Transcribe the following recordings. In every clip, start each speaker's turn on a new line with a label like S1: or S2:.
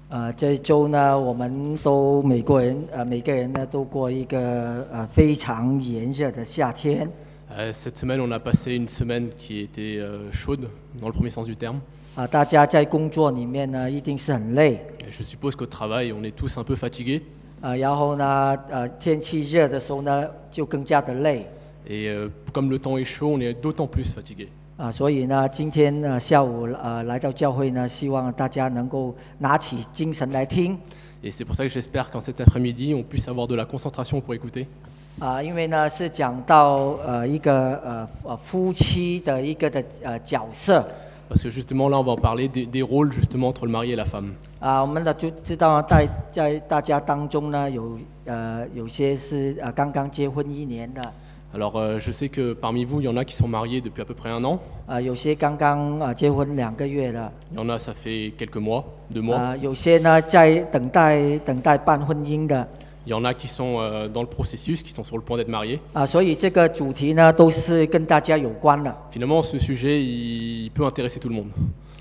S1: 这一周呢，我们都每个人呢都过一个非常炎热的夏天。
S2: Cette semaine, on a passé une semaine qui était chaude, dans le premier sens du terme.
S1: 大家在工作里面呢，一定是很累。
S2: Et je suppose qu'au travail, on est tous un peu fatigués.
S1: 然后呢，天气热的时候呢，就更加的累。
S2: Et comme le temps est chaud, on est d'autant plus fatigués.
S1: 所以呢，今天下午来到教会呢，希望大家能够拿起精神来听。
S2: Et c'est pour ça que j'espère qu'en cet après-midi, on puisse avoir de la concentration pour écouter.
S1: 因为呢是讲到一个夫妻的一个的角色。
S2: Parce que justement là, on va en parler des rôles justement entre le mari et la femme.
S1: 我们就知道在大家当中呢，有些是刚刚结婚1年的。
S2: Alors, je sais que parmi vous, il y en a qui sont mariés depuis à peu près 1 an.
S1: 有些刚刚结婚2个月了。
S2: Il y en a, ça fait quelques mois, 2 mois.
S1: 有些呢在等待办婚姻的。
S2: Il y en a qui sont dans le processus, qui sont sur le point d'être mariés.
S1: 所以这个主题呢，都是跟大家有关的。
S2: Finalement, ce sujet, il peut intéresser tout le monde.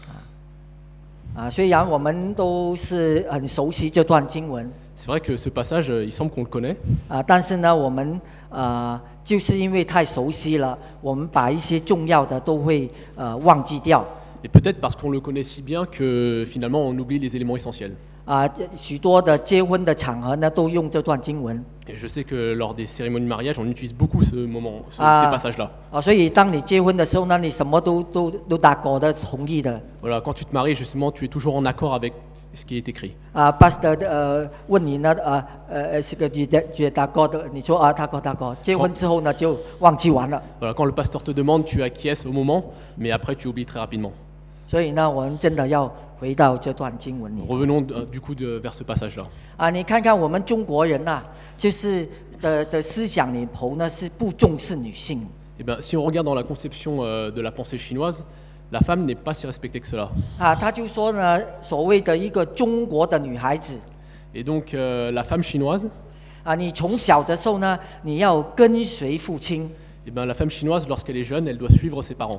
S1: 虽然我们都是很熟悉这段经文。
S2: C'est vrai que ce passage, il semble qu'on le connaît.
S1: 但是呢，我们就是因为太熟悉了，我们把一些重要的都会忘记掉。
S2: Et peut-être parce qu'on le connaît si bien que finalement on oublie les éléments essentiels.
S1: 许多的结婚的场合呢，都用这段经文。
S2: Et je sais que lors des cérémonies de mariage, on utilise beaucoup ces passages-là.
S1: 所以当你结婚的时候呢，你什么都打勾的同意的。
S2: Voilà, quand tu te maries, justement, tu es toujours en accord avec ce qui est écrit.
S1: Pastor 问你呢，这个你打勾的，你说打勾。结婚之后呢，就忘记完了。
S2: Voilà, quand le pasteur te demande, tu acquiesces au moment, mais après tu oublies très rapidement.
S1: 所以呢，我们真的要回到这段经文里。
S2: Revenons du coup vers ce passage-là.
S1: 你看看我们中国人就是的思想里头呢是不重视女性。
S2: Eh bien, si on regarde dans la conception de la pensée chinoise, la femme n'est pas si respectée que cela.
S1: 他就说呢，所谓的一个中国的女孩子。
S2: Et donc la femme chinoise.
S1: 你从小的时候呢，你要跟随父亲。
S2: Eh bien, la femme chinoise, lorsqu'elle est jeune, elle doit suivre ses parents.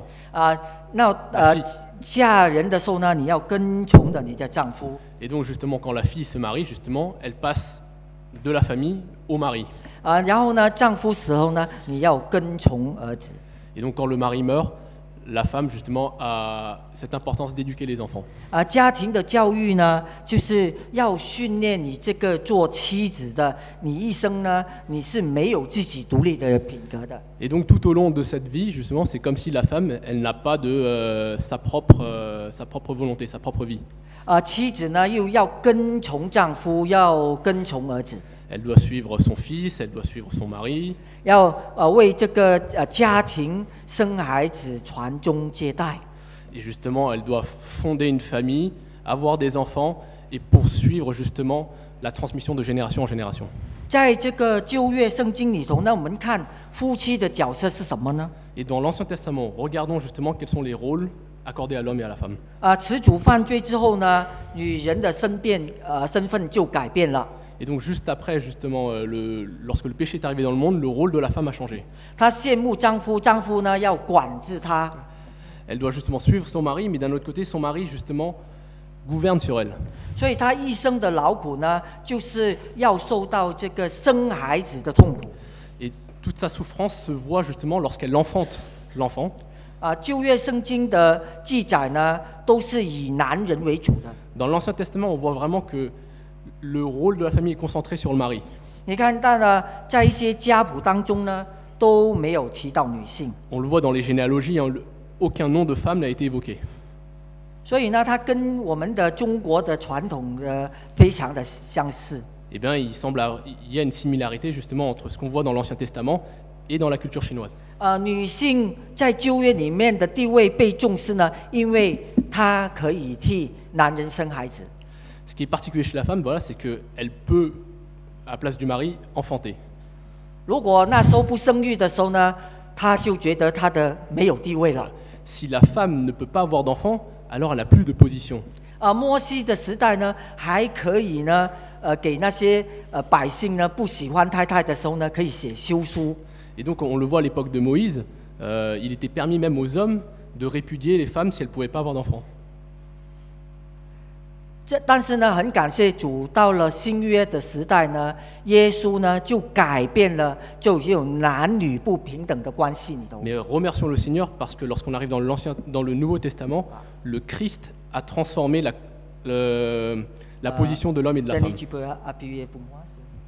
S1: 嫁人的时候呢，你要跟从的你的丈夫。
S2: Et donc justement, quand la fille se marie, justement, elle passe de la famille au mari.
S1: 然后呢，丈夫死后呢，你要跟从儿子。
S2: Et donc quand le mari meurt, la femme justement a cette importance d'éduquer les enfants.
S1: 家庭的教育呢，就是要训练你这个做妻子的，你一生呢，你是没有自己独立的品格的。
S2: Et donc tout au long de cette vie, justement, c'est comme si la femme, elle n'a pas de sa propre volonté, sa propre vie.
S1: 妻子呢，又要跟从丈夫，要跟从儿子。
S2: Elle doit suivre son fils, elle doit suivre son mari.
S1: 要为这个家庭生孩子传宗接代。
S2: Et justement, elle doit fonder une famille, avoir des enfants et poursuivre justement la transmission de génération en génération.
S1: 在这个旧约圣经里头呢，我们看夫妻的角色是什么呢？
S2: Et dans l'Ancien Testament, regardons justement quels sont les rôles accordés à l'homme et à la femme.
S1: 始祖犯罪之后呢，女人的身份就改变了。
S2: Et donc juste après, justement, lorsque le péché est arrivé dans le monde, le rôle de la femme a changé.
S1: 她羡慕丈夫，丈夫呢要管制她。
S2: Elle doit justement suivre son mari, mais d'un autre côté, son mari justement gouverne sur elle.
S1: 所以她一生的劳苦呢，就是要受到这个生孩子的痛苦。
S2: Et toute sa souffrance se voit justement lorsqu'elle enfante l'enfant.
S1: 旧约圣经的记载呢，都是以男人为主的。
S2: Dans l'Ancien Testament, on voit vraiment que le rôle de la famille est concentré sur le mari.
S1: 你看到了，在一些家谱当中呢，都没有提到女性。
S2: On le voit dans les généalogies, hein, aucun nom de femme n'a été évoqué.
S1: 所以呢，它跟我们的中国的传统非常的相似。
S2: Eh bien, il y a une similarité justement entre ce qu'on voit dans l'Ancien Testament et dans la culture chinoise.
S1: 女性在旧约里面的地位被重视呢，因为她可以替男人生孩子。
S2: Ce qui est particulier chez la femme, voilà, c'est qu'elle peut, à la place du mari, enfanter.
S1: 如果那时候不生育的时候呢，她就觉得她的没有地位了。
S2: Si la femme ne peut pas avoir d'enfant, alors elle n'a plus de position.
S1: 摩西的时代呢，还可以呢，给那些百姓呢不喜欢太太的时候呢，可以写休书。
S2: Et donc on le voit à l'époque de Moïse, il était permis même aux hommes de répudier les femmes si elles ne pouvaient pas avoir d'enfants.
S1: 但是呢，很感谢主，到了新约的时代呢，耶稣呢就改变了，就有男女不平等的关系里头。
S2: Mais remercions le Seigneur parce que lorsqu'on arrive dans le Nouveau Testament, le Christ a transformé la position de l'homme et de la
S1: Denis,
S2: femme.
S1: tu peux appuyer pour moi.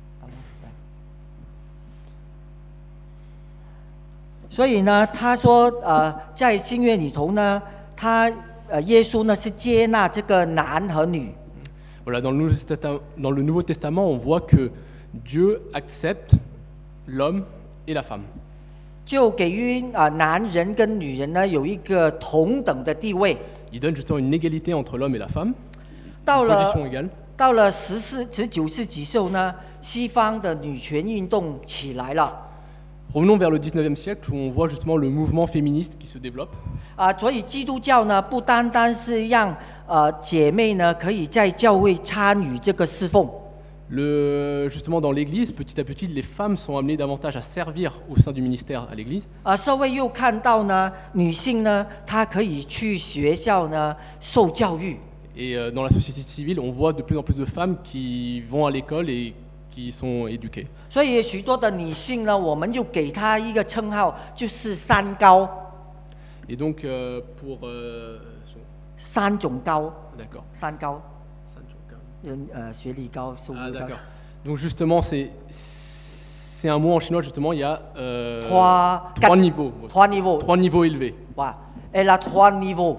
S1: 所以呢，他说，在新约里头呢，耶稣呢是接纳这个男和女。
S2: Voilà, dans le Nouveau Testament, on voit que Dieu accepte l'homme et la femme.
S1: 就给予男人跟女人呢有一个同等的地位。
S2: Il donne justement une égalité entre l'homme et la femme,
S1: 到
S2: une
S1: 了
S2: position égale.
S1: 到了19世纪时候呢，西方的女权运动起来了。
S2: Revenons vers le 19e siècle où on voit justement le mouvement féministe qui se développe.
S1: 所以基督教呢，不单单是让姐妹呢可以在教会参与这个侍奉。
S2: Justement dans l'Église, petit à petit, les femmes sont amenées davantage à servir au sein du ministère à l'Église.
S1: 社会又看到呢，女性呢，她可以去学校呢受教育。
S2: Et dans la société civile, on voit de plus en plus de femmes qui vont à l'école et qui sont éduquées.
S1: 所以许多的女性呢，我们就给她一个称号，就是三高。
S2: Et donc pour
S1: 三种高。
S2: d'accord.
S1: 三高。学历高，收入高。
S2: Ah d'accord. Donc justement, c'est un mot en chinois justement. Il y a trois niveaux. Trois niveaux élevés.
S1: 哇，elle a trois niveaux.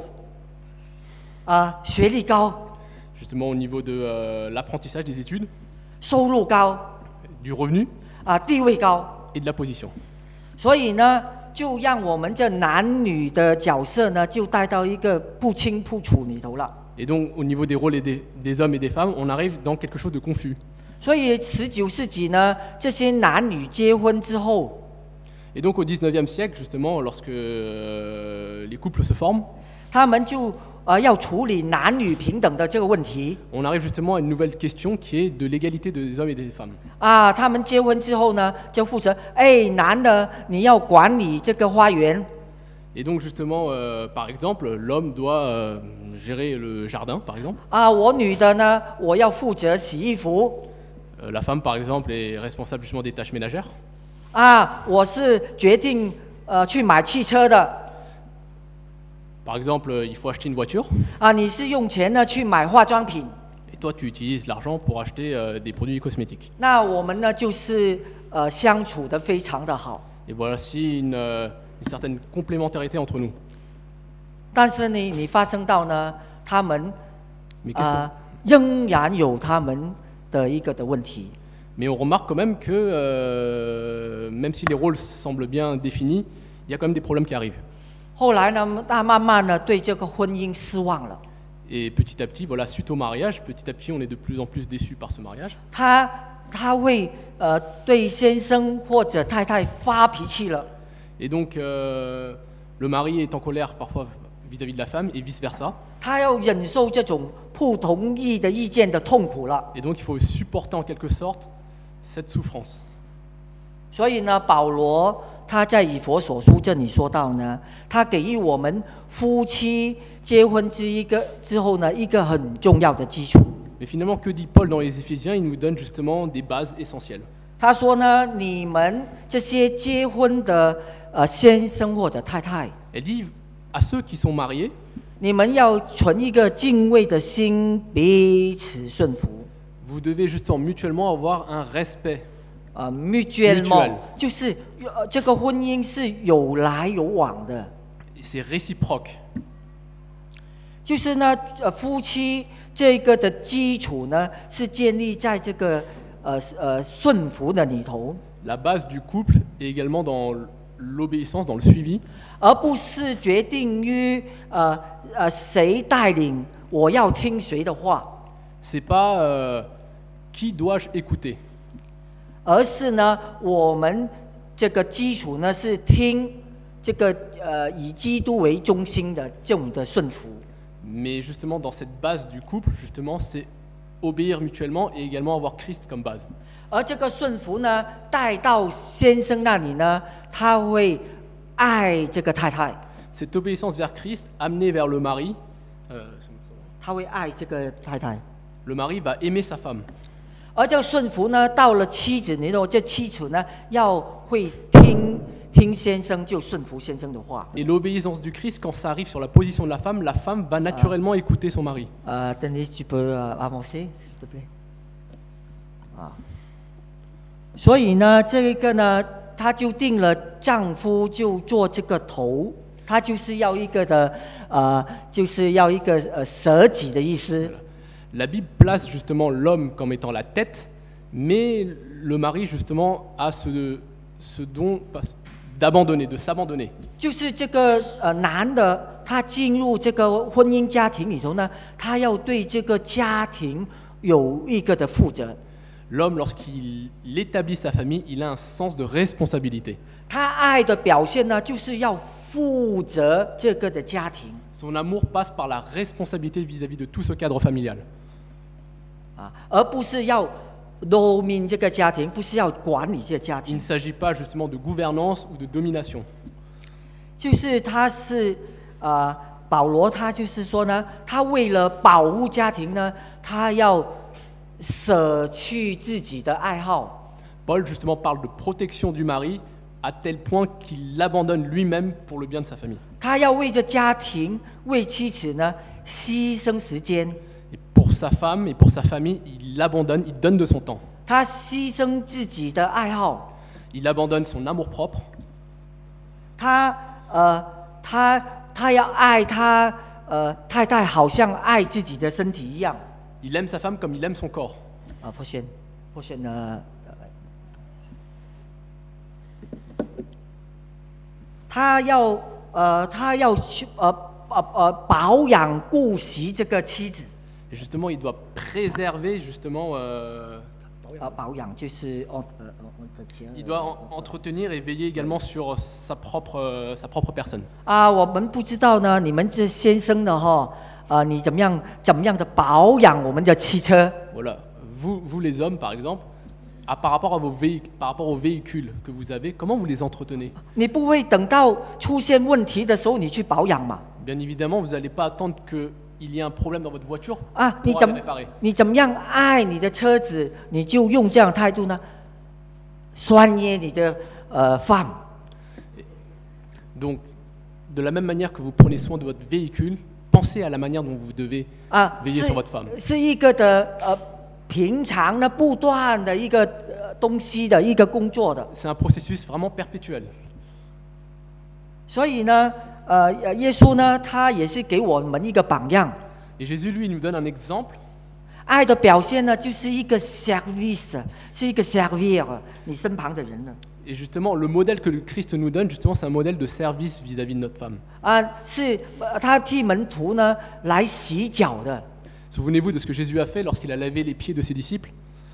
S1: 学历高。
S2: Justement au niveau de l'apprentissage des études.
S1: 收入高。
S2: Du revenu.
S1: 地位高。
S2: Et de la position.
S1: 所以呢，就让我们这男女的角色呢，就带到一个不清不楚里头了。
S2: Et donc au niveau des rôles des hommes et des femmes, on arrive dans quelque chose de confus.
S1: 所以19世纪呢，这些男女结婚之后，
S2: Et donc au 19e siècle, justement, lorsque les couples se forment,
S1: 他们就要处理男女平等的这个问题。
S2: on arrive justement à une nouvelle question qui est de l'égalité des hommes et des femmes.
S1: 他们结婚之后呢，就负责，男的你要管理这个花园。
S2: Et donc justement, par exemple, l'homme doit gérer le jardin, par exemple.
S1: 我女的呢，我要负责洗衣服。
S2: La femme, par exemple, est responsable justement des tâches ménagères.
S1: 我是决定去买汽车的。
S2: Par exemple, il faut acheter une voiture.
S1: 你是用钱呢去买化妆品。
S2: Et toi, tu utilises l'argent pour acheter des produits cosmétiques.
S1: 那我们呢，就是相处得非常的好。
S2: Et voici une certaine complémentarité entre nous.
S1: 但是呢，你发生到呢，他们
S2: Mais, qu'est-ce que-
S1: 仍然有他们的一个的问题。
S2: Mais on remarque quand même que même si les rôles semblent bien définis, il y a quand même des problèmes qui arrivent.
S1: 后来呢，他慢慢呢对这个婚姻失望了。
S2: Et petit à petit, voilà, suite au mariage, petit à petit, on est de plus en plus déçus par ce mariage.
S1: 他会对先生或者太太发脾气了。
S2: Et donc, le mari est en colère parfois vis-à-vis de la femme et vice-versa.
S1: 他要忍受这种不同意的意见的痛苦了。
S2: Et donc, il faut supporter en quelque sorte cette souffrance.
S1: 所以呢，保罗他在以弗所书这里说到呢，他给予我们夫妻结婚之后呢，一个很重要的基础。
S2: Mais finalement, que dit Paul dans les Éphésiens? Il nous donne justement des bases essentielles.
S1: 他说呢，你们这些结婚的先生或者太太，
S2: Elle dit à ceux qui sont mariés,
S1: 你们要存一个敬畏的心，彼此顺服。
S2: vous devez justement mutuellement avoir un respect.
S1: mutuellement 就是这个婚姻是有来有往的，
S2: Et c'est réciproque.
S1: 就是呢，夫妻这个的基础呢，是建立在这个顺服的里头，
S2: La base du couple est également dans l'obéissance, dans le suivi.
S1: 而不是决定于谁带领，我要听谁的话，
S2: C'est pas qui dois-je écouter.
S1: 而是呢，我们这个基础呢是听这个以基督为中心的这种的顺服。
S2: Mais justement, dans cette base du couple, justement, c'est obéir mutuellement et également avoir Christ comme base.
S1: 而这个顺服呢，带到先生那里呢，他会爱这个太太，
S2: Cette obéissance vers Christ, amenée vers le mari,
S1: 他会爱这个太太。
S2: le mari va aimer sa femme.
S1: 而这个顺服呢，到了妻子，你懂这妻子呢，要会听先生，就顺服先生的话。
S2: Et l'obéissance du Christ, quand ça arrive sur la position de la femme va naturellement écouter son mari.
S1: Denis, tu peux avancer, s'il te plaît. 所以呢，这个呢，他就定了丈夫就做这个头，他就是要一个的就是要一个舍己的意思。
S2: La Bible place justement l'homme comme étant la tête, mais le mari justement a ce don d'abandonner, de s'abandonner.
S1: 就是这个男的，他进入这个婚姻家庭里头呢，他要对这个家庭有一个的负责。
S2: L'homme, lorsqu'il établit sa famille, il a un sens de responsabilité.
S1: 他爱的表现呢，就是要负责这个的家庭。
S2: Son amour passe par la responsabilité vis-à-vis de tout ce cadre familial.
S1: 而不是要 domine 这个家庭，不是要管理这个家
S2: Il
S1: 庭
S2: ne。s'agit pas justement de gouvernance ou de domination.
S1: 就是他是保罗，他就是说呢，他为了保护家庭呢，他要舍去自己的爱好。
S2: Paul justement parle de protection du mari à tel point qu'il l'abandonne lui-même pour le bien de sa famille.
S1: 他要为着家庭，为妻子呢牺牲时间，
S2: Et pour sa femme et pour sa famille, il l'abandonne, il donne de son temps.
S1: 他牺牲自己的爱好，
S2: Il abandonne son amour-propre.
S1: 他要爱他太太，好像爱自己的身体一样。
S2: Il aime sa femme comme il aime son corps.
S1: 破线呢？他要保养顾惜这个妻子。
S2: Et justement, il doit préserver justement.
S1: 保养就是
S2: Il doit entretenir et veiller également sur sa propre personne.
S1: 我们不知道呢，你们这先生呢你怎么样的保养我们的汽车？
S2: Voilà. Vous les hommes, par exemple, par rapport aux véhicules que vous avez, comment vous les entretenez?
S1: 你不会等到出现问题的时候你去保养嘛？
S2: Bien évidemment, vous n'allez pas attendre qu'il y ait un problème dans votre voiture
S1: 你
S2: pour aller réparer.
S1: 你怎么样爱你的车子，你就用这样的态度呢？专业你的femme。
S2: Donc, de la même manière que vous prenez soin de votre véhicule, pensez à la manière dont vous devez veiller sur votre femme.
S1: 是一个的平常呢不断的一个东西的一个工作的。
S2: C'est un processus vraiment perpétuel.
S1: 所以呢，耶稣呢，他也是给我们一个榜样。
S2: Et Jésus, lui, il nous donne un exemple.
S1: 爱的表现呢，就是一个 service， 是一个 servir 你身旁的人呢。
S2: Et justement, le modèle que le Christ nous donne, justement, c'est un modèle de service vis-à-vis de notre femme.
S1: 是他替门徒呢来洗脚的。
S2: Souvenez-vous de ce que Jésus a fait lorsqu'il a lavé les pieds de ses disciples.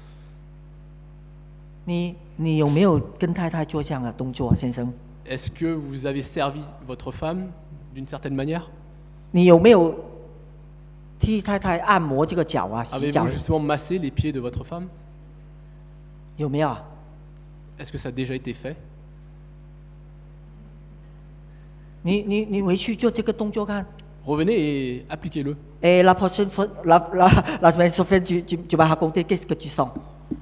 S1: 你有没有跟太太做这样的动作，先生？
S2: Est-ce que vous avez servi votre femme d'une certaine manière?
S1: 你有没有替太太按摩这个脚啊？洗脚
S2: Avez-vous justement massé les pieds de votre femme?
S1: 有没有？
S2: Est-ce que ça a déjà été fait?
S1: 你回去做这个动作看。
S2: Revenez et appliquez-le.
S1: Et la prochaine fois, la semaine prochaine, tu vas raconter qu'est-ce que tu sens.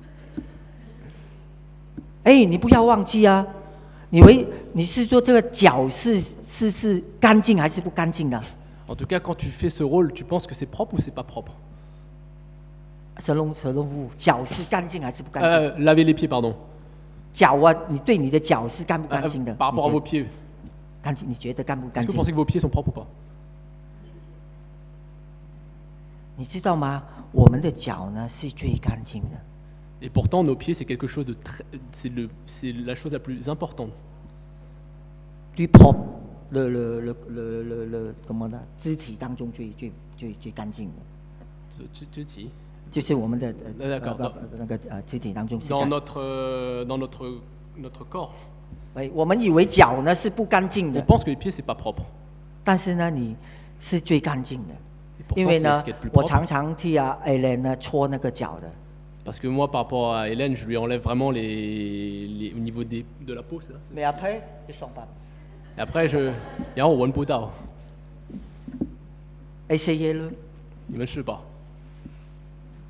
S1: 你不要忘记啊，你是做这个脚是干净还是不干净的？
S2: En tout cas, quand tu fais ce rôle, tu penses que c'est propre ou c'est pas propre?
S1: selon vous， 脚是干净还是不干净？
S2: Laver les pieds, pardon.
S1: 脚啊，你对你的脚是干不干净的？
S2: Par rapport à vos pieds.
S1: 干净，你觉得干不干
S2: Est-ce que
S1: 净
S2: vous？ pensez que vos pieds sont propres ou pas?
S1: 你知道吗？我们的脚呢是最干净的。
S2: Et pourtant, nos pieds, c'est quelque chose de c'est la chose la plus importante.
S1: 最 propre， comment呢？肢体当中最干净的，就是我们的那个肢体当中是
S2: Dans notre corps.
S1: 我们以为脚呢是不干净
S2: On
S1: 的，
S2: pense que les pieds, c'est pas propre.
S1: 但是呢，你是最干净的，
S2: Et
S1: 因
S2: pourtant,
S1: 为
S2: c'est
S1: 呢
S2: ce qui est le plus
S1: 我
S2: propre.
S1: 常常替Hélène 呢搓那个脚的。
S2: Parce que moi, par rapport à Hélène, je lui enlève vraiment au niveau de la peau, c'est ça.
S1: Mais après, ils sont pas.
S2: Et après, il y a un one pot out.
S1: Essayez-le.
S2: 你们试吧。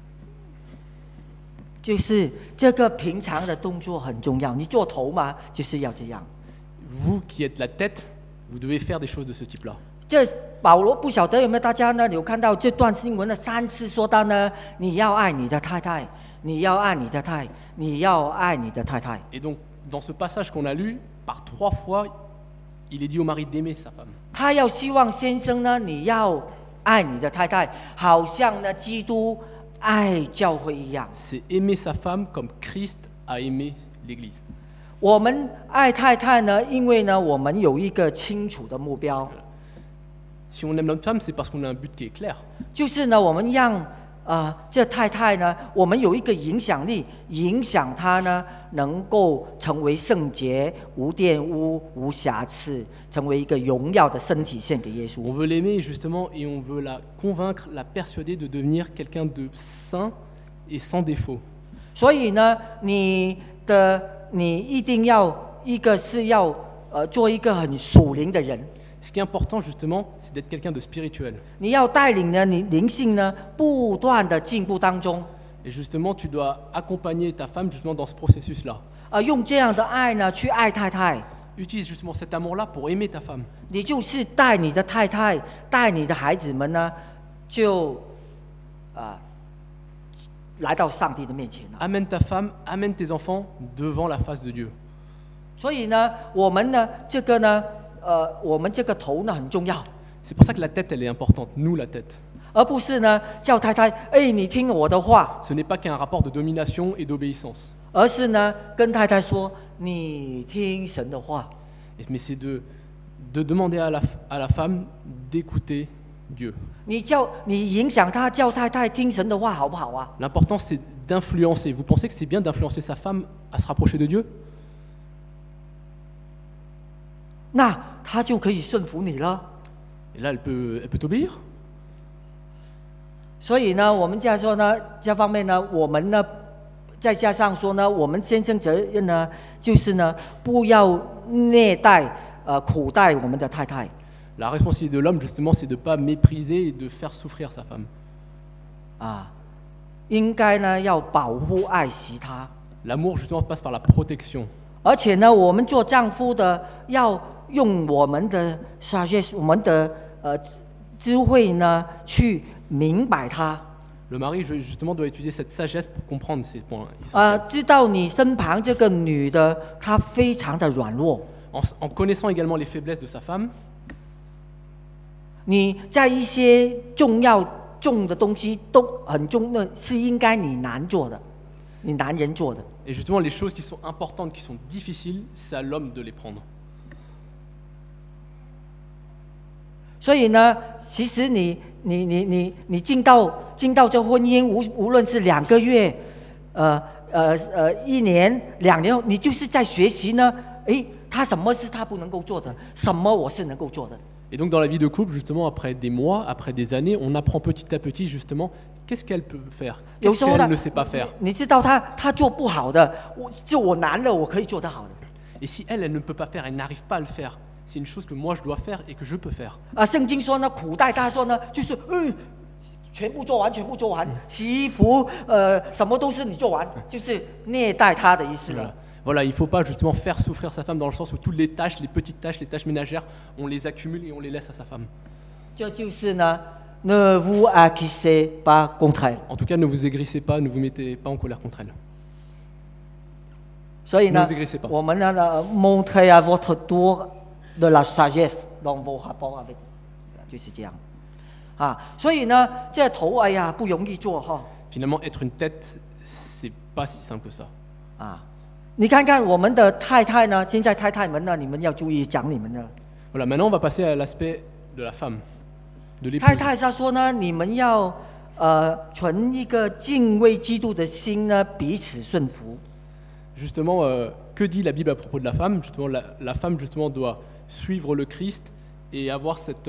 S1: 就是这个平常的动作很重要。你做头嘛，就是要这样。
S2: Vous qui êtes la tête, vous devez faire des choses de ce type-là.
S1: 这保罗不晓得有没有大家呢有看到这段新闻的3次说到呢，你要爱你的太太，你要爱你的太，你要爱你的太太。
S2: Et donc, dans ce passage qu'on a lu, par 3 fois, il est dit au mari d'aimer sa femme.
S1: 他要希望先生呢，你要爱你的太太，好像呢基督爱教会一样。
S2: C'est aimer sa femme comme Christ a aimé l'Église.
S1: 我们爱太太呢，因为呢我们有一个清楚的目标，
S2: Si on aime notre femme, c'est parce qu'on a un but qui est clair.
S1: 就是呢我们让这太太呢，我们有一个影响力，影响她呢能够成为圣洁、无玷污、无瑕疵，成为一个荣耀的身体献给耶
S2: On
S1: 稣。
S2: veut l'aimer justement et on veut la convaincre, la persuader de devenir quelqu'un de saint et sans défaut.
S1: 所以呢，你一定要一个是要做一个很属灵的人，
S2: Ce qui est important justement, c'est d'être quelqu'un de spirituel.
S1: 你要带领呢你灵性呢不断的进步当中，
S2: Et justement, tu dois accompagner ta femme justement dans ce processus-là.
S1: 用这样的爱呢去爱太太，
S2: Utilise justement cet amour-là pour aimer ta femme.
S1: 你就是带你的太太，带你的孩子们呢，就来到上帝的面前了。
S2: Amène ta femme, amène tes enfants devant la face de Dieu.
S1: 所以呢，我们呢这个呢，我们这个头呢很重要，
S2: C'est pour ça que la tête, elle est importante, nous la tête.
S1: 而不是呢叫太太，哎，你听我的话，
S2: Ce n'est pas qu'un rapport de domination et d'obéissance.
S1: 而是呢跟太太说，你听神的话。
S2: Mais c'est de demander à la femme d'écouter Dieu.
S1: 你影响她，叫太太听神的话，好不好啊？
S2: L'important, c'est d'influencer. Vous pensez que c'est bien d'influencer sa femme à se rapprocher de Dieu?
S1: 那她就可以顺服你了。
S2: Et là, elle peut t'obéir.
S1: 所以呢，我们这样说呢，这方面呢，我们呢，再加上说呢，我们先生责任呢，就是呢，不要虐待、苦待我们的太太。
S2: La responsabilité de l'homme, justement, c'est de ne pas mépriser et de faire souffrir sa femme.
S1: 应该呢要保护、爱惜她。
S2: L'amour, justement, passe par la protection.
S1: 而且呢，我们做丈夫的要用我们的 sagesse， 我们的智慧呢，去明白她。
S2: Le mari, justement, doit utiliser cette sagesse pour comprendre ces points essentiels.
S1: 知道你身旁这个女的，她非常的软弱。
S2: En connaissant également les faiblesses de sa femme,
S1: 你在一些重的东西都很重，那是应该你男做的，你男人做的。
S2: et justement, les choses qui sont importantes, qui sont difficiles, c'est à l'homme de les prendre.
S1: 所以呢，其实你进到这婚姻，无论是2个月，1年、2年，你就是在学习呢。他什么是他不能够做的，什么我是能够做的。
S2: Et donc, dans la vie de couple, justement, après des mois, après des années, on apprend petit à petit, justement, qu'est-ce qu'elle peut faire, qu'est-ce qu'elle ne sait pas faire.
S1: 你知道他做不好的，我男的我可以做得好的。
S2: Et si elle ne peut pas faire, elle n'arrive pas à le faire, c'est une chose que moi je dois faire et que je peux faire.
S1: 圣经说呢，苦待他说呢，就是全部做完，洗衣服，什么都是你做完，就是虐待他的意思了。
S2: Voilà, il ne faut pas justement faire souffrir sa femme dans le sens où toutes les tâches, les petites tâches, les tâches ménagères, on les accumule et on les laisse à sa femme.
S1: 这就是呢，ne vous accusez pas contre elle。
S2: En tout cas, ne vous aigrissez pas, ne vous mettez pas en colère contre elle.
S1: 所以呢
S2: Ne vous aigrissez pas.
S1: 我们呢，montrez à votre tour de la sagesse dans vos rapports avec， 就是这样。所以呢，这头哎呀不容易做哈。
S2: Finalement, être une tête, c'est pas si simple que ça.
S1: 你看看我们的太太呢，现在太太们呢，你们要注意讲你们的。
S2: Voilà, maintenant on va passer à l'aspect de la femme, de l'épouse.
S1: 太太他说呢，你们要存一个敬畏基督的心呢，彼此顺服。
S2: Justement, que dit la Bible à propos de la femme? Justement, la femme justement doit suivre le Christ et avoir cette,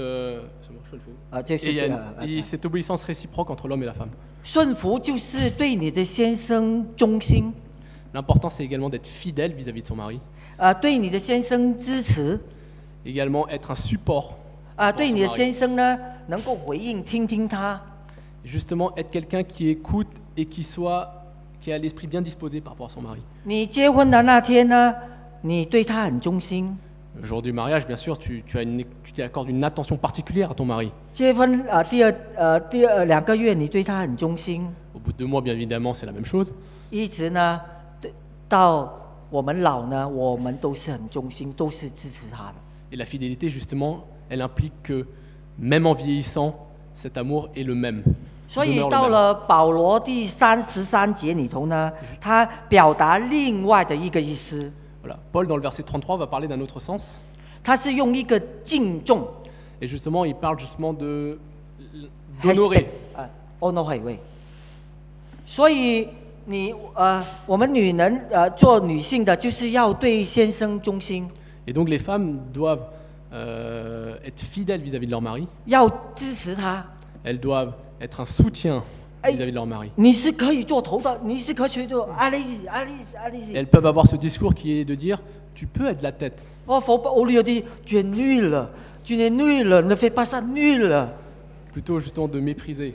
S2: et cette obéissance réciproque entre l'homme et la femme.
S1: 顺服就是对你的先生忠心。
S2: L'important, c'est également d'être fidèle vis-à-vis de son mari.
S1: 对你的先生支持。
S2: Également être un support.
S1: 对你的先生呢，能够回应，听听他。
S2: Justement, être quelqu'un qui écoute et qui qui a l'esprit bien disposé par rapport à son mari.
S1: 你结婚的那天呢，你对他很忠心。
S2: Le jour du mariage, bien sûr, tu t'y accordes une attention particulière à ton mari.
S1: 结婚第二2个月，你对他很忠心，
S2: Au bout de 2 mois, bien évidemment, c'est la même chose.
S1: 一直呢，到我们老呢，我们都是很忠心，都是支持他的。
S2: Et la fidélité, justement, elle implique que, même en vieillissant, cet amour est le même.
S1: 所以
S2: demeure le
S1: 到
S2: même.
S1: 了保罗第33节里头呢，他表达另外的一个意思，
S2: Voilà. Paul, dans le verset 33, va parler d'un autre sens.
S1: 他是用一个敬重
S2: Et justement, il parle justement d'honorer.
S1: honorer 位。所以我们女人做女性的，就是要对先生忠心，
S2: Et donc, les femmes doivent être fidèles vis-à-vis de leur mari.
S1: 要支持他。
S2: Elles doivent être un soutien vis-à-vis de leur mari.
S1: 你是可以做头的，你是可以做阿丽丝。
S2: Elles peuvent avoir ce discours qui est de dire tu peux être la tête.
S1: 否則我哋有啲tu es nul, tu es nul, ne fais pas ça nul.
S2: Plutôt justement de mépriser.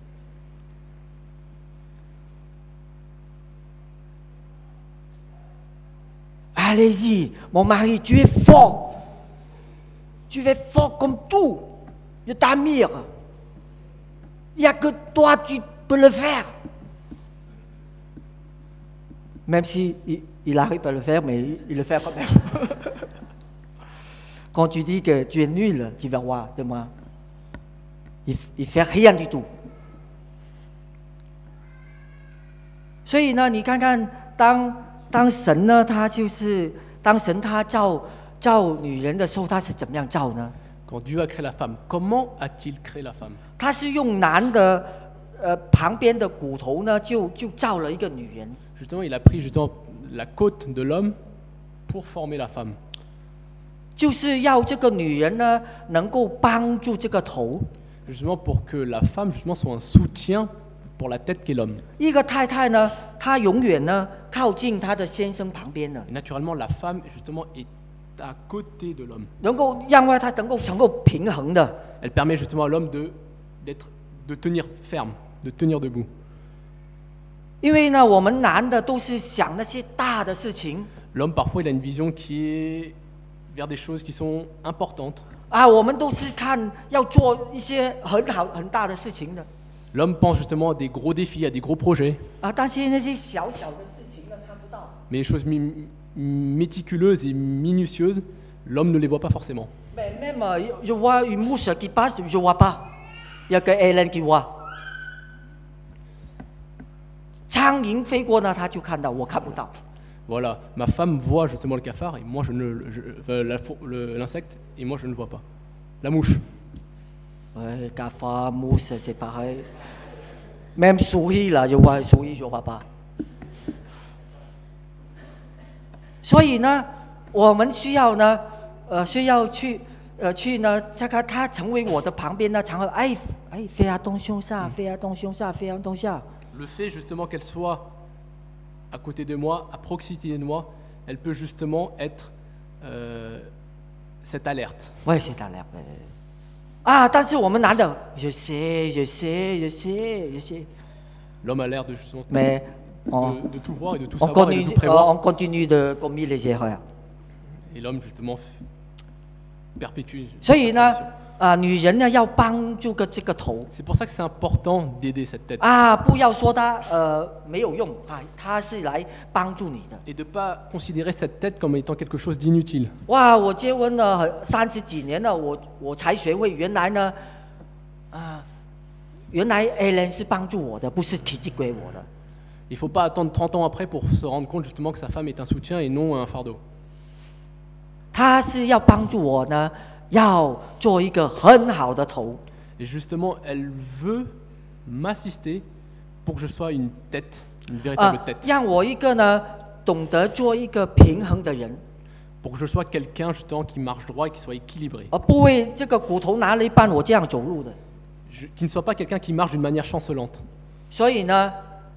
S1: Allez-y, mon mari, tu es fort. Tu es fort comme tout. Je t'admire. Il n'y a que toi, tu peux le faire. Même si il arrive à le faire, mais il le fait quand même. Quand tu dis que tu es nul, tu vas voir de moi. Il ne fait rien du tout. 所以呢，你看看，当神呢，他就是当神他造女人的时候，他是怎么样造呢？
S2: Quand Dieu a créé la femme, comment a-t-il créé la femme?
S1: 他是用男的旁边的骨头呢，就造了一个女人。
S2: Justement, il a pris justement la côte de l'homme pour former la femme.
S1: 就是要这个女人呢，能够帮助这个头。
S2: Justement pour que la femme justement soit un soutien pour la tête qu'est l'homme.
S1: 一个太太呢，她永远呢靠近她的先生旁边的，
S2: Et naturellement, la femme justement est à côté de l'homme.
S1: 能够让她能够平衡的。
S2: Elle permet justement à l'homme de tenir ferme, de tenir debout.
S1: 因为呢，我们男的都是想那些大的事情
S2: L'homme parfois il a une vision qui est vers des choses qui sont importantes.
S1: 啊，我们都是看要做一些很大的事情的
S2: L'homme pense justement à des gros défis, à des gros projets,
S1: 啊，但是那些小的事情呢看不到。
S2: mais les choses méticuleuses et minutieuses, l'homme ne les voit pas forcément.
S1: Même je vois une mouche qui passe, je vois pas. Il y a que Hélène qui voit. 苍蝇飞过呢，他就看到，我看不到。
S2: Voilà, ma femme voit justement le cafard et moi l'insecte et moi je ne le vois pas. La mouche.
S1: Ouais, cafard, mouche, c'est pareil. Même souris là, je vois souris, je vois pas. 所以呢，我们需要去呢，这个他成为我的旁边呢，常常fais attention ça, fais attention ça, fais attention ça.
S2: Le fait justement qu'elle soit à côté de moi, à proximité de moi, elle peut justement être cette alerte.
S1: Ouais, c'est alerte. 啊，但是我们男的，je sais.
S2: L'homme a l'air de justement
S1: Mais
S2: de tout voir et de tout
S1: on
S2: savoir et de tout prévoir.
S1: continue de commettre les erreurs.
S2: Et l'homme justement perpétue.
S1: 所以呢
S2: cette tradition.，
S1: 女人呢要帮助这个头
S2: C'est pour ça que c'est important d'aider cette tête
S1: 啊，不要说她没有用啊，她是来帮助你的。
S2: et de ne pas considérer cette tête comme étant quelque chose d'inutile.
S1: 哇，我结婚了30几年了，我才学会原来呢，原来 Hélène 是帮助我的，不是奇迹给我的。
S2: Il ne faut pas attendre 30 ans après pour se rendre compte justement que sa femme est un soutien et non un fardeau.
S1: 她是要帮助我呢，要做一个很好的头。
S2: Et justement, elle veut m'assister pour que je sois une tête, une véritable tête.
S1: 让我一个呢懂得做一个平衡的人，
S2: Pour que je sois quelqu'un justement qui marche droit et qui soit équilibré.
S1: 而不会这个骨头拿了一半我这样走路的。
S2: Qui ne soit pas quelqu'un qui marche d'une manière chancelante.
S1: 所以呢，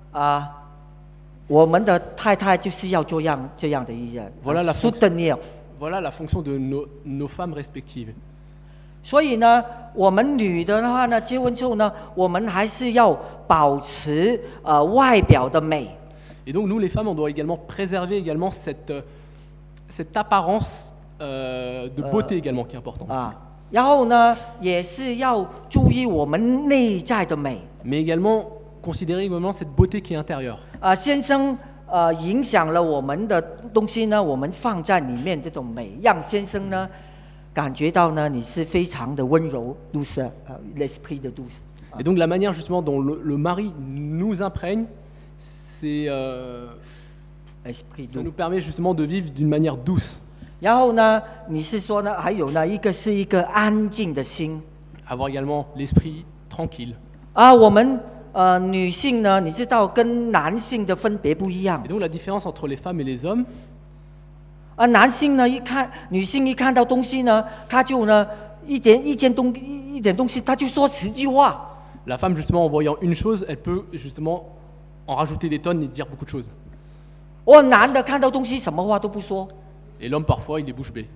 S1: 我们的太太就是要这样的一样
S2: Voilà la
S1: soutenir。
S2: Voilà la fonction de nos femmes respectives.
S1: 所以呢，我们女的话呢，结婚之后呢，我们还是要保持外表的美，
S2: Et donc nous les femmes, on doit également préserver également cette apparence de beauté également qui est importante.
S1: 啊。然后呢，也是要注意我们内在的美。
S2: Mais également considérer également cette beauté qui est intérieure.
S1: 先生影响了我们的东西呢，我们放在里面这种美，让先生呢感觉到呢你是非常的温柔，douce，l'esprit de douce。
S2: Et donc la manière justement dont le mari nous imprègne, c'est
S1: esprit
S2: ça
S1: doux。
S2: nous permet justement de vivre d'une manière douce.
S1: 然后呢，你是说呢，还有呢，一个是一个安静的心
S2: Avoir également l'esprit tranquille.
S1: 我们女性呢，你知道跟男性的分别不一样
S2: Et donc la différence entre les femmes et les hommes,
S1: 男性呢女性一看到东西呢，他就呢一点东西，他就说10句话。
S2: la femme justement en voyant une chose, elle peut justement en rajouter des tonnes et dire beaucoup de choses.
S1: 男的看到东西什么话都不说，
S2: Et l'homme parfois il est bouche bée.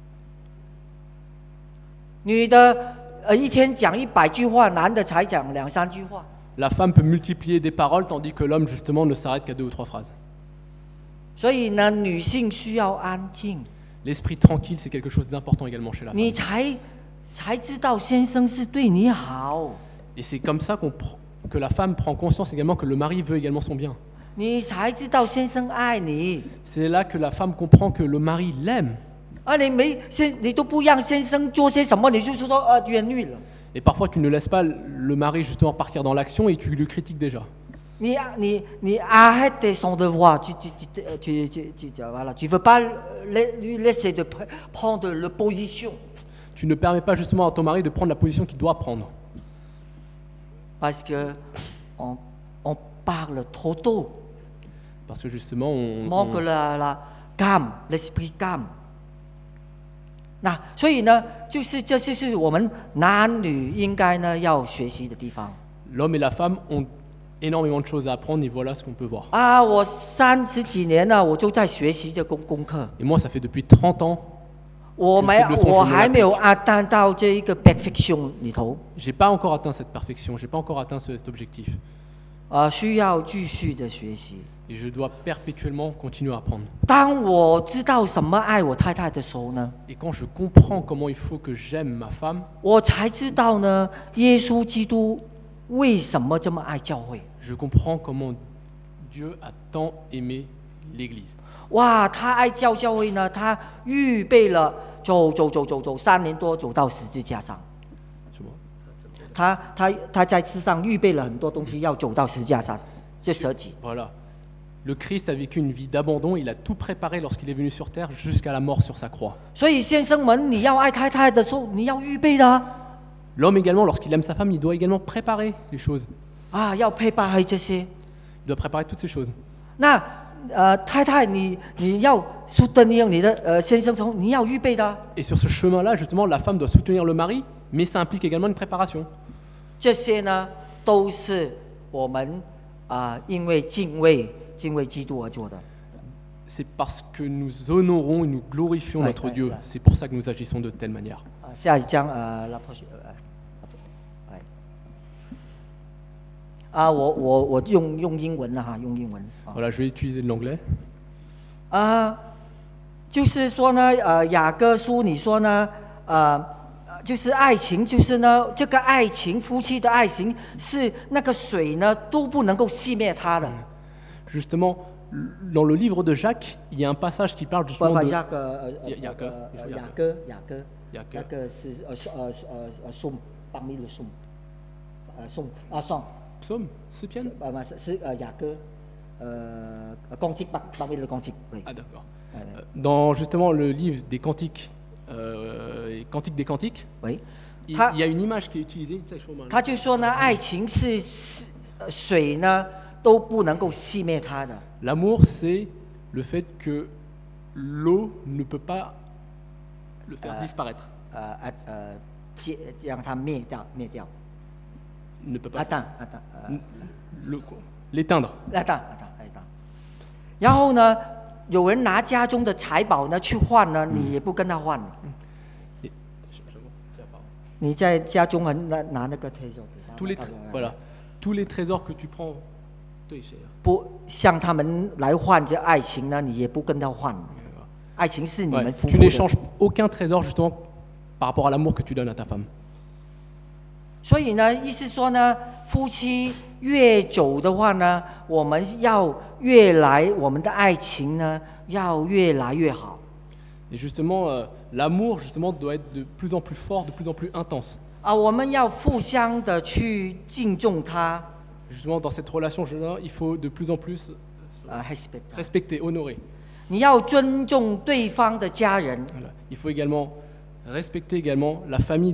S1: 女的一天讲100句话，男的才讲2、3句话。
S2: La femme peut multiplier des paroles tandis que l'homme justement ne s'arrête qu'à 2 ou 3 phrases.
S1: 所以呢，女性需要安静，
S2: L'esprit tranquille, c'est quelque chose d'important également chez la femme.
S1: 你才知道先生是对你好，
S2: Et c'est comme ça que la femme prend conscience également que le mari veut également son bien.
S1: 你才知道先生爱你。
S2: C'est là que la femme comprend que le mari l'aime.
S1: 你都不让先生做些什么，你就说冤狱了。
S2: Et parfois tu ne laisses pas le mari justement partir dans l'action et tu le critiques déjà.
S1: 你 arrête son devoir， voilà， tu veux pas lui laisser de prendre la position。
S2: Tu ne permets pas justement à ton mari de prendre la position qu'il doit prendre.
S1: Parce que on parle trop tôt，
S2: Parce que justement on
S1: manque la calme， l'esprit calme。那所以呢，这是我们男女应该呢要学习的地方。
S2: l'homme et la femme ont énormément de choses à apprendre et voilà ce qu'on peut voir.
S1: 我30几年了，我就在学习这功课。
S2: Et moi ça fait depuis 30 ans,
S1: 我还没有达到这一个 perfection 里头，
S2: j'ai pas encore atteint cette perfection, j'ai pas encore atteint cet objectif.
S1: 需要继续的学习。
S2: Et je dois perpétuellement continuer à apprendre.
S1: 当我知道什么爱我太太的时候呢，
S2: Et quand je comprends comment il faut que j'aime ma femme,
S1: 我才知道呢，耶稣基督为什么这么爱教会。
S2: je comprends comment Dieu a tant aimé l'Église.
S1: 哇，他爱教会呢，他预备了走3年多，走到十字架上。
S2: Tu vois?
S1: 他在世上预备了很多东西，要走到十字架上，就舍己。
S2: Voilà. Le Christ a vécu une vie d'abandon, il a tout préparé lorsqu'il est venu sur terre jusqu'à la mort sur sa croix.
S1: 所以先生们，你要爱太太的时候，你要预备的啊。
S2: L'homme également, lorsqu'il aime sa femme, il doit également préparer les choses.
S1: 要配备这些。
S2: Il doit préparer toutes ces choses.
S1: 那太太你要 soutenir 你的先生从你要预备的啊。
S2: Et sur ce chemin-là, justement, la femme doit soutenir le mari, mais ça implique également une préparation.
S1: 这些呢，都是我们因为敬畏基督而做的。
S2: C'est parce que nous honorons et nous glorifions
S1: Ouais,
S2: notre
S1: ouais,
S2: Dieu.
S1: ouais.
S2: C'est pour ça que nous agissons de telle manière.
S1: 下一章我用英文了哈，用英文。
S2: Voilà, je vais utiliser de l'anglais.
S1: 就是说呢，雅各书你说呢，就是爱情，就是呢，这个爱情，夫妻的爱情是那个水呢都不能够熄灭它的。
S2: Justement, dans le livre de Jacques, il y a un passage qui parle justement de...
S1: 雅各，
S2: Jacques.
S1: 那个是颂parmi le psaume，颂
S2: Psaume, Sipienne
S1: 是雅各cantique parmi le cantique。
S2: Ah d'accord. Dans justement le livre des Cantiques, Cantiques des Cantiques, il y a une image qui est utilisée.
S1: 他就说呢，爱情是水呢都不能够熄灭它的。
S2: L'amour, c'est le fait que l'eau ne peut pas le faire disparaître.
S1: 让它灭掉。
S2: Ne peut pas
S1: l'éteindre。
S2: l'éteindre.
S1: 然后呢，有人拿家中的财宝呢去换呢，你也不跟他换。你在家中拿那个 trésor。
S2: Tous les trésors que tu prends 对谁啊？
S1: 不向他们来换这爱情呢，你也不跟他换。爱情是你
S2: Ouais,
S1: 们夫
S2: tu
S1: 妇的。
S2: n'échanges aucun trésor justement par rapport à l'amour que tu donnes à ta femme.
S1: 所以呢，意思说呢，夫妻越久的话呢，我们要越来我们的爱情呢，要越来越好。
S2: Et justement, l'amour justement doit être de plus en plus fort, de plus en plus intense.
S1: 我们要互相的去敬重他，
S2: Justement, dans cette relation, il faut de plus en plus
S1: respect。
S2: respecter, honorer.
S1: 你要尊重对方的家人，
S2: Voilà. Il faut également respecter également la famille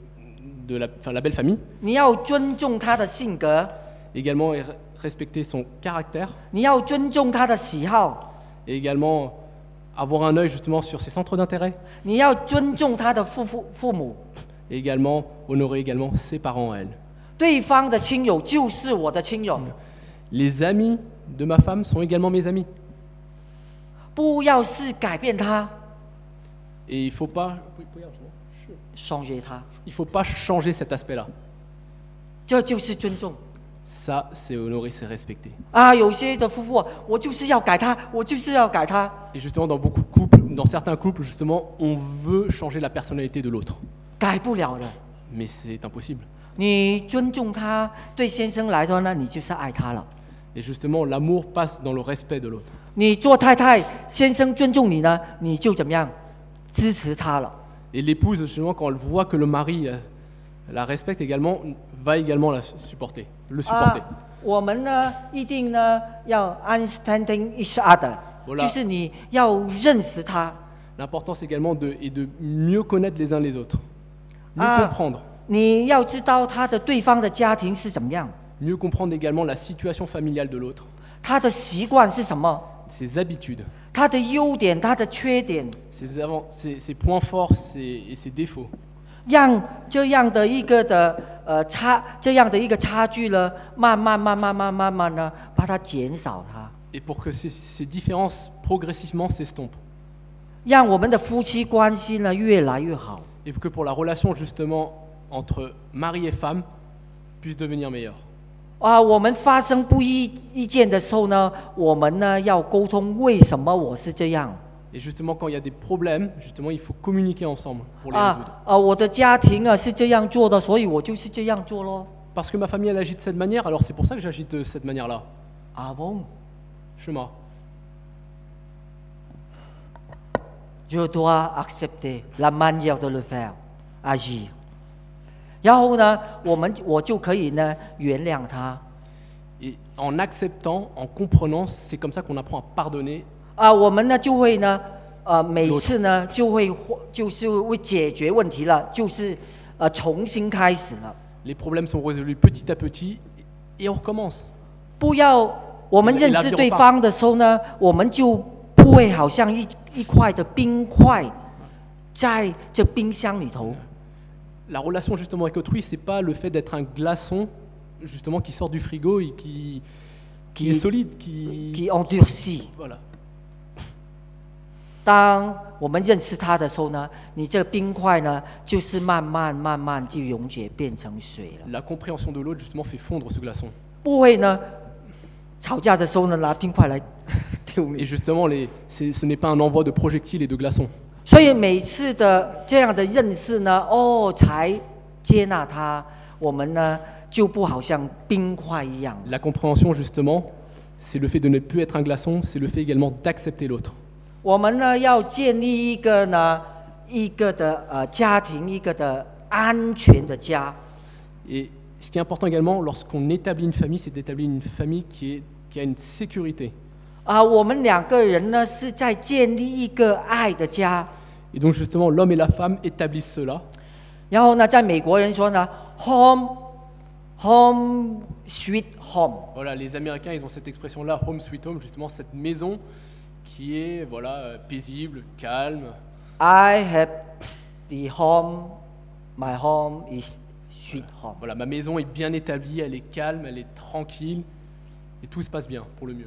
S2: la belle famille,
S1: 你要尊重他的性格，
S2: également respecter son caractère,
S1: 你要尊重他的喜好，
S2: et également avoir un œil justement sur ses centres d'intérêt,
S1: 你要尊重他的父母。
S2: et également honorer également ses parents à elle.
S1: 对方的亲友就是我的亲友，
S2: Les amis de ma femme sont également mes amis.
S1: 不要是改变他，
S2: Et il faut pas
S1: 伤害他，
S2: il faut pas changer cet aspect-là.
S1: 这就是尊重。
S2: Ça, c'est honorer, c'est respecter.
S1: 有些的夫妇，我就是要改他，我就是要改他，
S2: Et justement, dans beaucoup de couples, dans certains couples, justement, on veut changer la personnalité de l'autre.
S1: 改不了了。
S2: Mais c'est impossible.
S1: 你尊重他，对先生来说呢，你就是爱他了。
S2: Et justement, l'amour passe dans le respect de l'autre.
S1: 你做太太，先生尊重你呢，你就怎么样支持他了。
S2: Et l'épouse, justement, quand elle voit que le mari la respecte également, va également le supporter.
S1: 我们呢，一定呢要 understanding each other， 就是你要认识他。
S2: L'importance également est de mieux connaître les uns les autres, mieux comprendre.
S1: 你要知道他的对方的家庭是怎么样，
S2: Mieux comprendre également la situation familiale de l'autre,
S1: 他的习惯是什么，
S2: ses habitudes,
S1: 他的优点，他的缺点，
S2: ses points forts et ses défauts.
S1: 让这样的一个差距呢，慢慢呢，把它减少它，
S2: Et pour que ces différences progressivement s'estompent.
S1: 让我们的夫妻关系呢越来越好。
S2: Et que pour la relation justement entre mari et femme puisse devenir meilleure.
S1: 我们发生不意见的时候呢，我们呢要沟通为什么我是这样。
S2: Et justement, quand il y a des problèmes, justement, il faut communiquer ensemble pour les résoudre.
S1: 我的家庭是这样做的，所以我就是这样做咯。
S2: Parce que ma famille, elle agit de cette manière, alors c'est pour ça que j'agis de cette manière-là.
S1: Bon?
S2: Chemin.
S1: Je dois accepter la manière de le faire, agir. 然后呢，我就可以呢原谅他。
S2: Et en acceptant, en comprenant, c'est comme ça qu'on apprend à pardonner.
S1: 我们呢就会呢，每次呢就是会解决问题了，就是重新开始了。
S2: Les problèmes sont résolus petit à petit et on recommence.
S1: 不要我们认识对方的时候呢，我们就不会好像一块的冰块在这冰箱里头。
S2: La relation justement avec autrui, c'est pas le fait d'être un glaçon justement qui sort du frigo et qui est solide,
S1: qui endurci.
S2: Voilà.
S1: 当我们认识他的时候呢，你这个冰块呢，就是慢慢就溶解变成水了。
S2: La compréhension de l'autre justement fait fondre ce glaçon.
S1: 不会呢，吵架的时候呢，拿冰块来丢
S2: Et
S1: 你。
S2: justement, ce n'est pas un envoi de projectiles et de glaçons.
S1: 所以每次的这样的认识呢，才接纳他，我们呢就不好像冰块一样。
S2: La compréhension justement, c'est le fait de ne plus être un glaçon, c'est le fait également d'accepter l'autre.
S1: 我们呢要建立一个的家庭，一个的安全的家。
S2: Et ce qui est important également, lorsqu'on établit une famille, c'est d'établir une famille qui a une sécurité.
S1: 我们两个人呢是在建立一个爱的家。
S2: Et donc justement, l'homme et la femme établissent cela.
S1: 然后呢，在美国人说呢 ，home sweet home。
S2: Voilà, les Américains, ils ont cette expression-là, home sweet home, justement cette maison qui est paisible, calme.
S1: I have the home, my home is sweet home.
S2: Voilà, ma maison est bien établie, elle est calme, elle est tranquille, et tout se passe bien pour le mieux.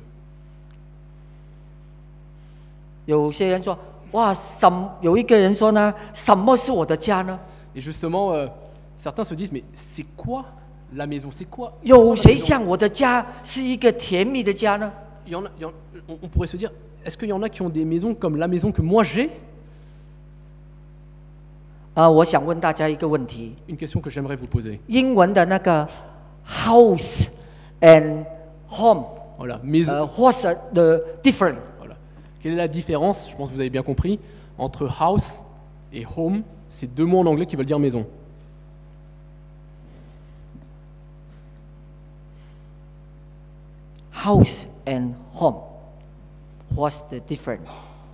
S1: 有些人说，有一个人说呢，什么是我的家呢？
S2: Et justement, certains se disent, mais c'est quoi la maison, c'est quoi?
S1: 有
S2: la
S1: 谁
S2: maison
S1: 像我的家是一个甜蜜的家呢？
S2: on pourrait se dire, est-ce qu'il y en a qui ont des maisons comme la maison que moi j'ai?
S1: 我想问大家一个问题，
S2: Une question que j'aimerais vous poser.
S1: 英文的那个 house and home，
S2: Voilà, maison.
S1: what's the difference？
S2: Voilà. Quelle est la différence? Je pense que vous avez bien compris entre house et home. C'est deux mots en anglais qui veulent dire maison.
S1: House and home. What's the difference?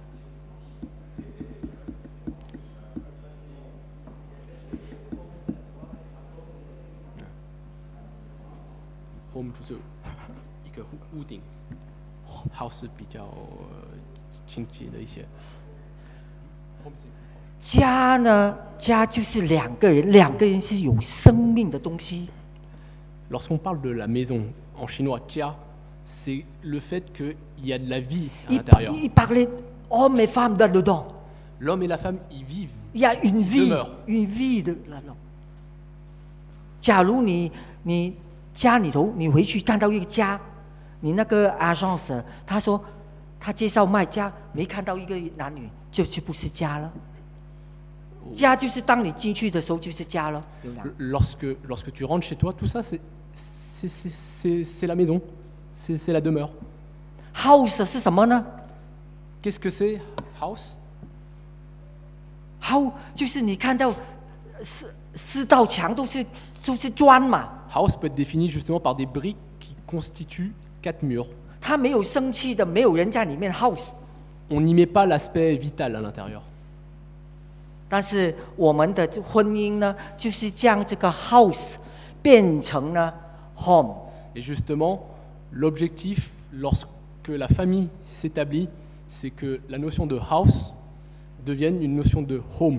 S2: Home 就是一个屋顶 ，house 比较亲近的一些。Home 是
S1: 家呢？家就是两个人，两个人是有生命的东西。
S2: Lorsqu'on parle de la maison en chinois, jia, c'est le fait qu'il y a de la vie à
S1: 一
S2: l'intérieur.
S1: 一parlait homme et femme là-dedans.
S2: L'homme et la femme y vivent.
S1: Il y a une vie,
S2: demeure.
S1: une vie de là-dedans. 假如你家里头，你回去看到一个家，你那个 agence 他说他介绍卖家，没看到一个男女，就不是家了。家就是当你进去的时候就是家了。
S2: Lorsque tu rentres chez toi, tout ça, c'est la maison, c'est la demeure.
S1: House 是什么呢
S2: Qu'est-ce que c'est house?
S1: ？House 就是你看到四道墙都是砖嘛，
S2: House peut être défini justement par des briques qui constituent 4 murs.
S1: 它没有生气的，没有人在里面 house。
S2: On n'y met pas l'aspect vital à l'intérieur.
S1: 但是我们的婚姻呢，就是将这个 house 变成了 home。
S2: Et justement, l'objectif, lorsque la famille s'établit, c'est que la notion de house devienne une notion de home.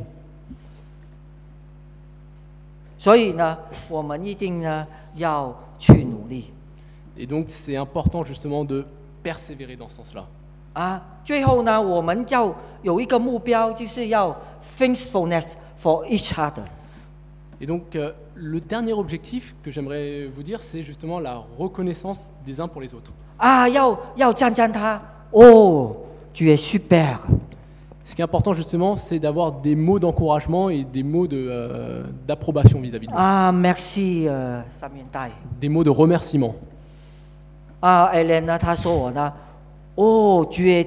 S1: 所以呢，我们一定呢要去努力
S2: Et donc, c'est important justement de persévérer dans ce sens-là.
S1: 啊。最后呢，我们要有一个目标，就是要 thankfulness for each other。
S2: Et donc, le dernier objectif que j'aimerais vous dire, c'est justement la reconnaissance des uns pour les autres.
S1: 啊，要赞赞他哦，tu es super。
S2: Ce qui est important justement, c'est d'avoir des mots d'encouragement et des mots d'approbation vis-à-vis de lui.
S1: 啊，merci 三面带
S2: Des mots de remerciement.
S1: 啊，Hélène 呢，她说我呢，哦，tu es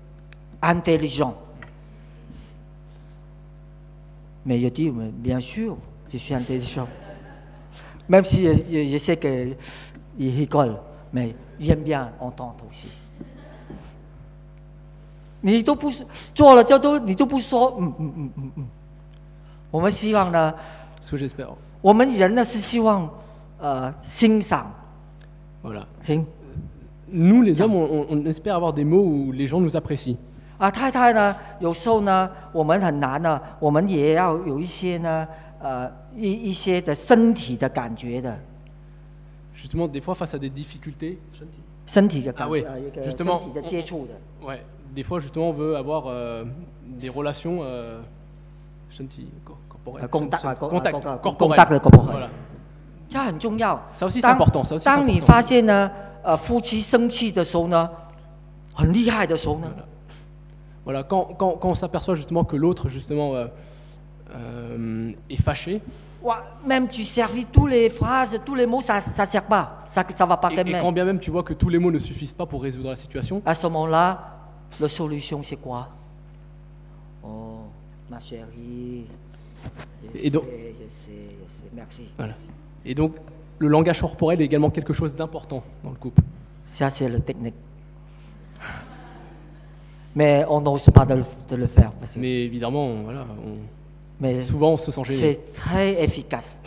S1: intelligent。Mais je dis, mais bien sûr, je suis intelligent. Même si je sais qu'il rigole, mais j'aime bien entendre aussi. 你都不做了，你都不说，我们希望呢，
S2: Ce que j'espère.
S1: 我们人呢是希望欣赏，
S2: Voilà.
S1: 听
S2: Nous, les hommes, on espère avoir des mots où les gens nous apprécient.
S1: 啊，太太呢，有时候呢，我们很难呢，我们也要有一些呢，一些的身体的感觉的，
S2: Justement, des fois, face à des difficultés,
S1: 身体的感
S2: Ah oui,
S1: 觉，一个
S2: justement,
S1: 身体的接触的。
S2: ouais, des fois, justement, on veut avoir des relations corporelles.
S1: Contact
S2: Corporelles.
S1: 的 corporel
S2: Voilà.
S1: 这很重要。
S2: Ça aussi, c'est
S1: 当
S2: important. Ça aussi, c'est
S1: 当你
S2: important.
S1: 发现呢，夫妻生气的时候呢，很厉害的时候呢，
S2: Voilà, quand on s'aperçoit justement que l'autre justement est fâché,
S1: 哇，même tu servis tous les phrases, tous les mots, ça sert pas, ça va pas
S2: et
S1: t'aimer.
S2: quand bien même tu vois que tous les mots ne suffisent pas pour résoudre la situation,
S1: À ce moment-là, la solution c'est quoi? Oh, ma chérie.
S2: Et donc-
S1: je sais, merci.
S2: voilà. Et donc le langage corporel est également quelque chose d'important dans le couple.
S1: Ça c'est la technique. Mais on n'ose pas de le faire. Parce que,
S2: Mais évidemment, voilà,
S1: mais
S2: souvent on se sent gêné.
S1: c'est très efficace.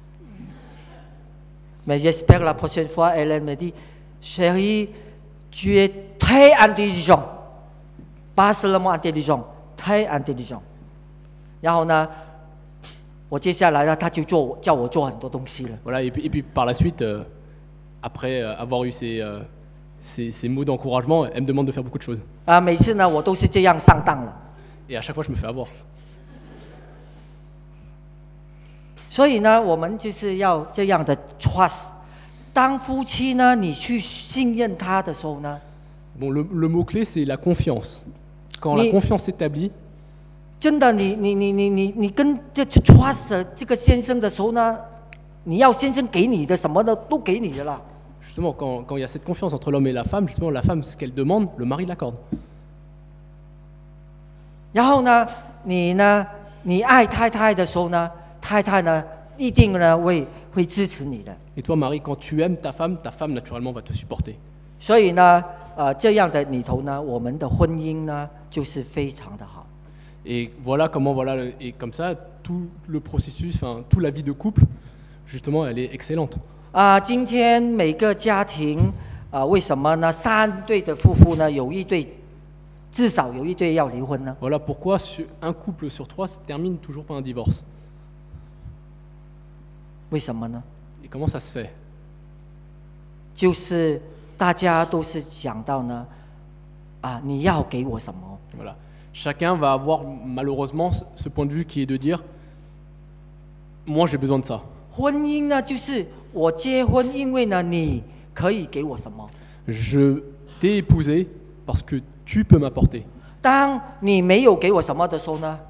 S1: Mais j'espère la prochaine fois, Hélène me dit, chérie, tu es très intelligent. Pas seulement intelligent, très intelligent. 然后呢，我接下来呢，他就叫我做很多东西了。
S2: Voilà, et puis par la suite, après avoir eu ces mots d'encouragement, elle me demande de faire beaucoup de choses.
S1: 啊，每次呢，我都是这样上当了。
S2: Et à chaque fois, je me fais avoir.
S1: 所以呢，我们就是要这样的 trust。当夫妻呢，你去信任他的时候呢，
S2: Bon, le mot-clé, c'est la confiance. Quand la
S1: Mais-
S2: confiance s'établit,
S1: 真的你跟这 trust 这个先生的时候呢，你要先生给你的什么的都给你的啦。
S2: justement, quand il y a cette confiance entre l'homme et la femme, justement, la femme, ce qu'elle demande, le mari l'accorde.
S1: 然后呢，你爱太太的时候呢，太太呢一定呢会支持你的。
S2: Et toi, mari, quand tu aimes ta femme, naturellement, va te supporter.
S1: 所以呢，这样的里头呢，我们的婚姻呢就是非常的好。
S2: Et voilà comment, et comme ça, tout le processus, enfin, toute la vie de couple, justement, elle est excellente.
S1: 今天每个家庭为什么呢？3对的夫妇呢，至少有一对要离婚呢？
S2: Voilà pourquoi un couple sur 3 se termine toujours par un divorce.
S1: 为什么呢？
S2: Et comment ça se fait?
S1: 就是大家都是讲到呢，你要给我什么？
S2: Voilà. Chacun va avoir malheureusement ce point de vue qui est de dire moi j'ai besoin de ça.
S1: 婚姻呢，就是我结婚，因为呢，你可以给我什么？
S2: Je t'ai épousé parce que tu peux m'apporter.
S1: 当你没有给我什么的时候呢，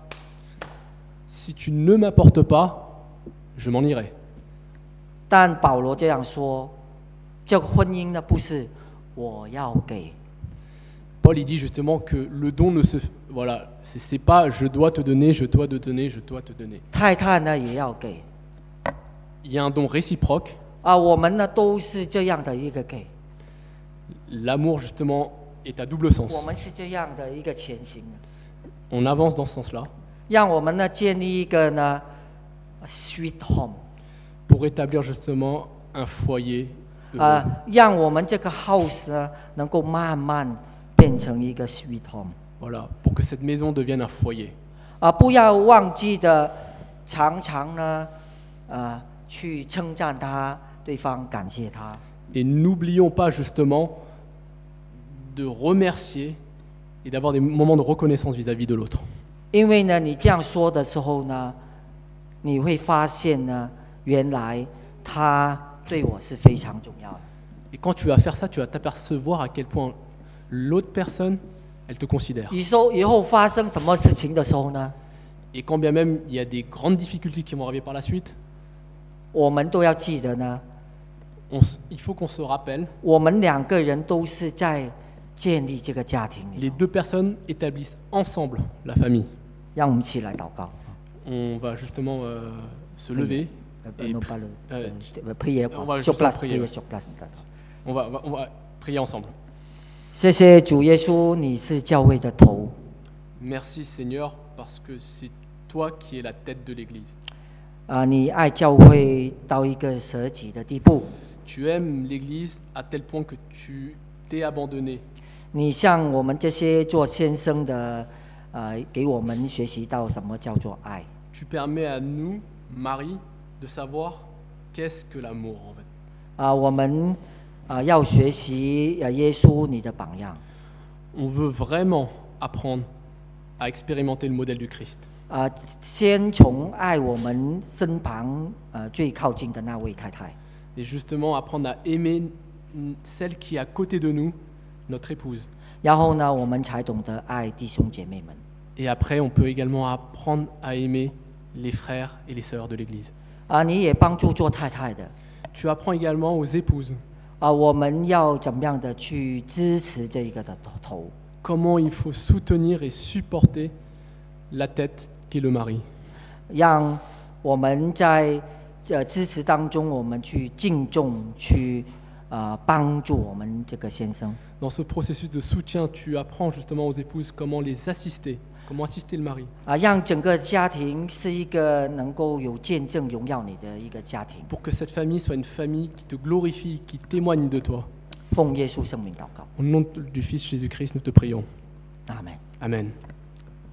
S2: Si tu ne m'apportes pas, je m'en irai.
S1: 但保罗这样说，这个婚姻呢，不是我要给，
S2: Paul il dit justement que le don ne se voilà, c'est pas je dois te donner, je dois te donner, je dois te donner.
S1: 太太呢也要给。
S2: Il y a un don réciproque.
S1: 我们呢都是这样的一个给，
S2: L'amour justement est à double
S1: 我
S2: sens.
S1: 们是这样的一个前行，
S2: On avance dans ce sens-là
S1: 让我们呢建立一个呢 sweet home，
S2: pour établir justement un foyer heureux.
S1: 让我们这个 house 呢能够慢慢变成一个 sweet home，
S2: Voilà, pour que cette maison devienne un foyer.
S1: 不要忘记的常常呢去称赞他，对方感谢他。
S2: Et n'oublions pas justement de remercier et d'avoir des moments de reconnaissance vis-à-vis de l'autre.
S1: 因为呢，你这样说的时候呢，你会发现呢，原来他对我是非常重要的。
S2: Et quand tu vas faire ça, tu vas t'apercevoir à quel point l'autre personne, elle te considère.
S1: 以后发生什么事情的时候呢，
S2: Et quand bien même il y a des grandes difficultés qui vont arriver par la suite,
S1: 我们都要记得呢，
S2: il faut qu'on se rappelle,
S1: 我们2个人都是在建立这个家庭里
S2: les deux personnes établissent ensemble la famille.
S1: 让我们起来祷告。
S2: On va justement se lever. Et
S1: prier
S2: on va
S1: sur
S2: juste
S1: place,
S2: prier,
S1: prier
S2: ouais.
S1: sur place.
S2: On va prier ensemble.
S1: 谢谢主耶稣，你是教会的头，
S2: Merci Seigneur parce que c'est toi qui es la tête de l'Église.
S1: 你爱教会到一个舍己的地步，
S2: Tu aimes l'Église à tel point que tu t'es abandonné.
S1: 你向我们这些做先生的，给我们学习到什么叫做爱。
S2: Tu permets à nous, Marie, de savoir qu'est-ce que l'amour en fait.
S1: 我们要学习耶稣你的榜样。
S2: On veut vraiment apprendre à expérimenter le modèle du Christ.
S1: 先从爱我们身旁最靠近的那位太太，
S2: Et justement apprendre à aimer celle qui est à côté de nous, notre épouse.
S1: 然后呢，我们才懂得爱弟兄姐妹们。
S2: Et après, on peut également apprendre à aimer les frères et les sœurs de l'Église.
S1: 你也帮助做太太的，
S2: Tu apprends également aux épouses
S1: 我们要怎么样的去支持这一个的头？
S2: comment il faut soutenir et supporter la tête qui est le mari.
S1: 让我们在支持当中，我们去敬重，去帮助我们这个先生。
S2: Dans ce processus de soutien, tu apprends justement aux épouses comment les assister, comment assister le mari,
S1: 让整个家庭是一个能够有见证荣耀你的一个家庭。
S2: pour que cette famille soit une famille qui te glorifie, qui témoigne de toi.
S1: 奉耶稣圣名祷告，
S2: Au nom du Fils Jésus-Christ, nous te prions.
S1: 阿门。
S2: Amen.